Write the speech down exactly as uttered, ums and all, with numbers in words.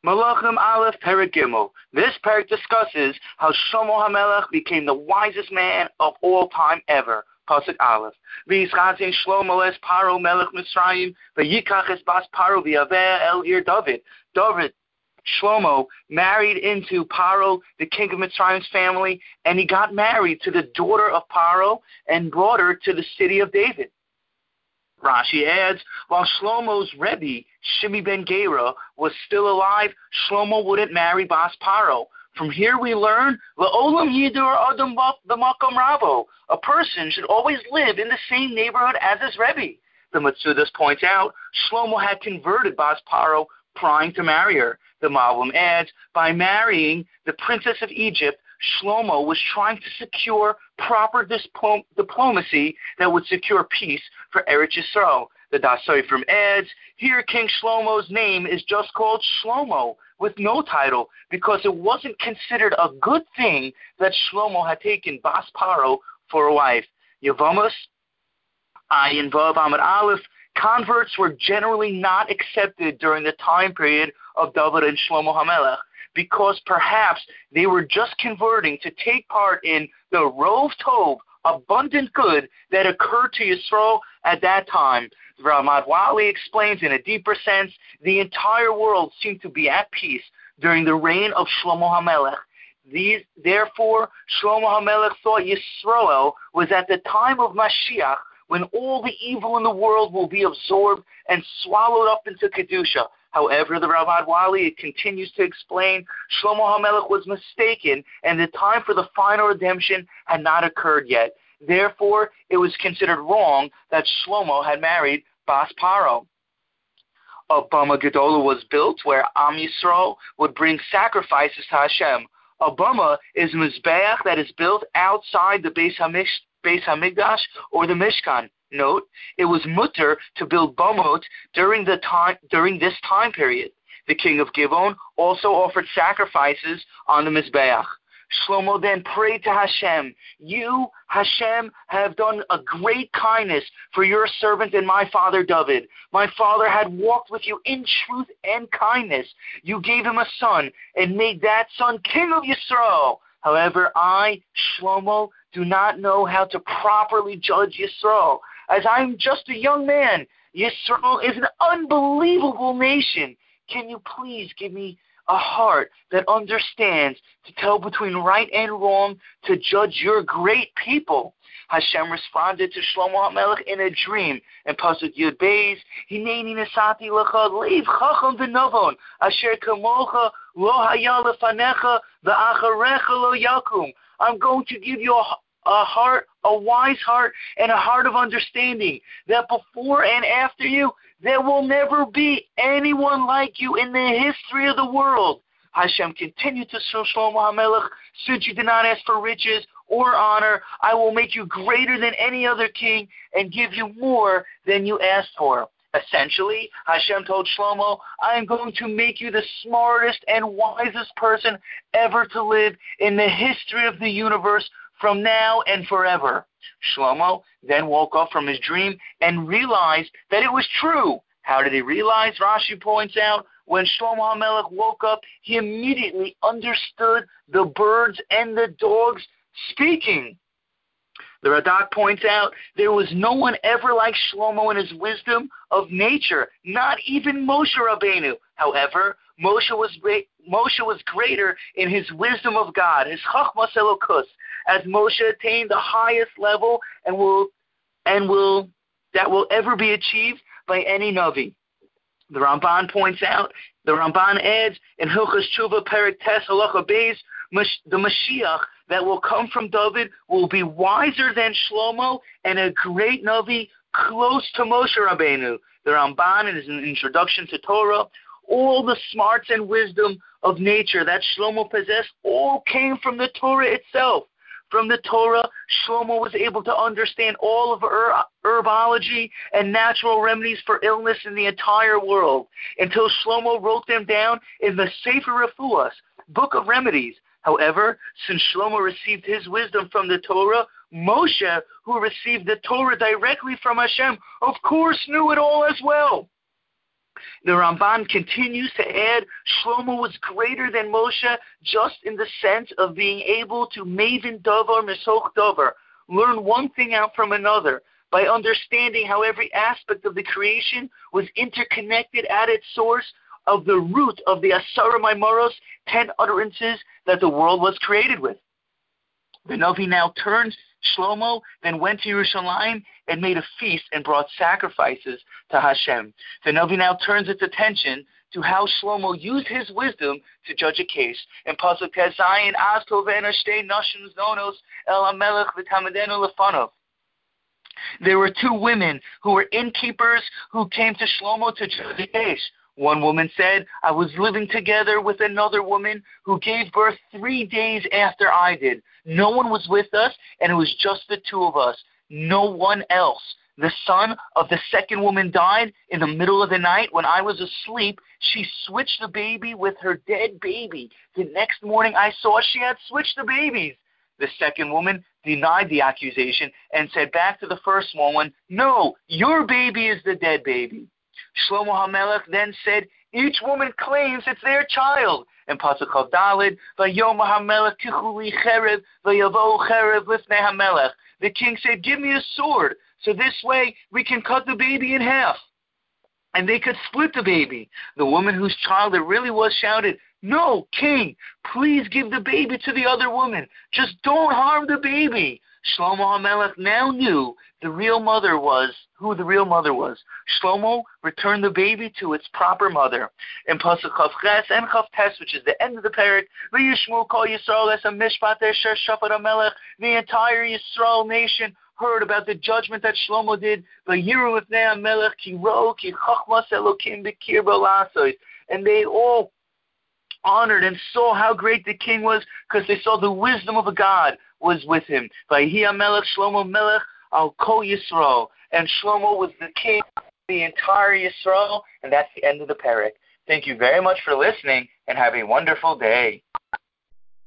Malachim Aleph Perek Gimel. This parak discusses how Shlomo HaMelech became the wisest man of all time ever. Pasuk Aleph. V'yischazin Shlomo es Paro Melech Mitzrayim v'yikach es bas Paro v'yaveh el ir David. David, Shlomo, married into Paro, the king of Mitzrayim's family, and he got married to the daughter of Paro and brought her to the city of David. Rashi adds, while Shlomo's Rebbe, Shimi ben Gera, was still alive, Shlomo wouldn't marry Bas Paro. From here we learn, L'olam yidur adam b'makom rabo. A person should always live in the same neighborhood as his Rebbe. The Metzudas points out, Shlomo had converted Bas Paro prior to marry her. The Malbim adds, by marrying the princess of Egypt, Shlomo was trying to secure proper diplom- diplomacy that would secure peace for Eretz Yisrael. The Das Sofer adds, here King Shlomo's name is just called Shlomo, with no title, because it wasn't considered a good thing that Shlomo had taken Bas Paro for a wife. Yevamos, Ayin Vav Amud Aleph, converts were generally not accepted during the time period of David and Shlomo HaMelech, because perhaps they were just converting to take part in the Rov Tov, abundant good, that occurred to Yisrael at that time. Ramad Wali explains in a deeper sense, the entire world seemed to be at peace during the reign of Shlomo HaMelech. These, therefore, Shlomo HaMelech thought Yisrael was at the time of Mashiach, when all the evil in the world will be absorbed and swallowed up into Kedusha. However, the Ramad Wali continues to explain, Shlomo HaMelech was mistaken, and the time for the final redemption had not occurred yet. Therefore, it was considered wrong that Shlomo had married Bas Paro. A Bama Gedola was built where Am Yisrael would bring sacrifices to Hashem. A Bama is a Mizbeach that is built outside the Beis Hamish, Beis Hamikdash or the Mishkan. Note, it was mutter to build bamot during the time during this time period. The king of Givon also offered sacrifices on the Mizbeach. Shlomo then prayed to Hashem, you, Hashem, have done a great kindness for your servant and my father David. My father had walked with you in truth and kindness. You gave him a son and made that son king of Yisrael. However, I, Shlomo, do not know how to properly judge Yisrael. As I am just a young man, Yisrael is an unbelievable nation. Can you please give me a heart that understands to tell between right and wrong, to judge your great people? Hashem responded to Shlomo HaMelech in a dream. In Pasuk Yud Beis, Hineni nesati lecha leiv chacham v'novon, asher kamocha lo haya lefanecha v'acharecha lo yakum. I'm going to give you a a heart, a wise heart, and a heart of understanding, that before and after you, there will never be anyone like you in the history of the world. Hashem continued to show Shlomo HaMelech, since you did not ask for riches or honor, I will make you greater than any other king and give you more than you asked for. Essentially, Hashem told Shlomo, I am going to make you the smartest and wisest person ever to live in the history of the universe, from now and forever. Shlomo then woke up from his dream and realized that it was true. How did he realize? Rashi points out, when Shlomo HaMelech woke up, he immediately understood the birds and the dogs speaking. The Radak points out, there was no one ever like Shlomo in his wisdom of nature, not even Moshe Rabbeinu. However, Moshe was great, Moshe was greater in his wisdom of God, his Chachmas Elokus, as Moshe attained the highest level and will and will that will ever be achieved by any Navi. The Ramban points out, the Ramban adds in Hilchos Tshuva Perek Tes Halacha Beis, the Mashiach that will come from David will be wiser than Shlomo and a great Navi close to Moshe Rabbeinu. The Ramban, in his introduction to Torah, all the smarts and wisdom of nature that Shlomo possessed all came from the Torah itself. From the Torah, Shlomo was able to understand all of her herbology and natural remedies for illness in the entire world, until Shlomo wrote them down in the Sefer Refuas, Book of Remedies. However, since Shlomo received his wisdom from the Torah, Moshe, who received the Torah directly from Hashem, of course knew it all as well. The Ramban continues to add, Shlomo was greater than Moshe just in the sense of being able to maven davar misoch davar, learn one thing out from another, by understanding how every aspect of the creation was interconnected at its source of the root of the Asara Maimaros, ten utterances that the world was created with. The Navi now turned Shlomo, then went to Yerushalayim and made a feast and brought sacrifices to Hashem. The Navi now turns its attention to how Shlomo used his wisdom to judge a case. In Pasuk Tezayin, Az tovena shtei nashim zonos el hamelech v'tamidenu lefanov. There were two women who were innkeepers who came to Shlomo to judge a case. One woman said, I was living together with another woman who gave birth three days after I did. No one was with us, and it was just the two of us. No one else. The son of the second woman died in the middle of the night. When I was asleep, she switched the baby with her dead baby. The next morning, I saw she had switched the babies. The second woman denied the accusation and said back to the first woman, no, your baby is the dead baby. Shlomo HaMelech then said, each woman claims it's their child. And Pasuk Chav Daled, Vayom HaMelech tichuli cherev, vayavo cherev lifnei HaMelech. The king said, give me a sword, so this way we can cut the baby in half. And they could split the baby. The woman whose child it really was shouted, no, king, please give the baby to the other woman. Just don't harm the baby. Shlomo HaMelech now knew the real mother was, who the real mother was. Shlomo returned the baby to its proper mother. In Pasuk Chav Ches and Chav Tes, which is the end of the parak, V'yishmu kol Yisrael es ha-mishpat asher shafat HaMelech, the entire Yisrael nation heard about the judgment that Shlomo did. V'yiru lifnei HaMelech ki ro ki chachmas Elokim b'kirbo lasois. And they all honored and saw how great the king was because they saw the wisdom of a God was with him. Vayhi HaMelech Shlomo Melech al kol Yisrael. And Shlomo was the king of the entire Yisrael. And that's the end of the parak. Thank you very much for listening and have a wonderful day.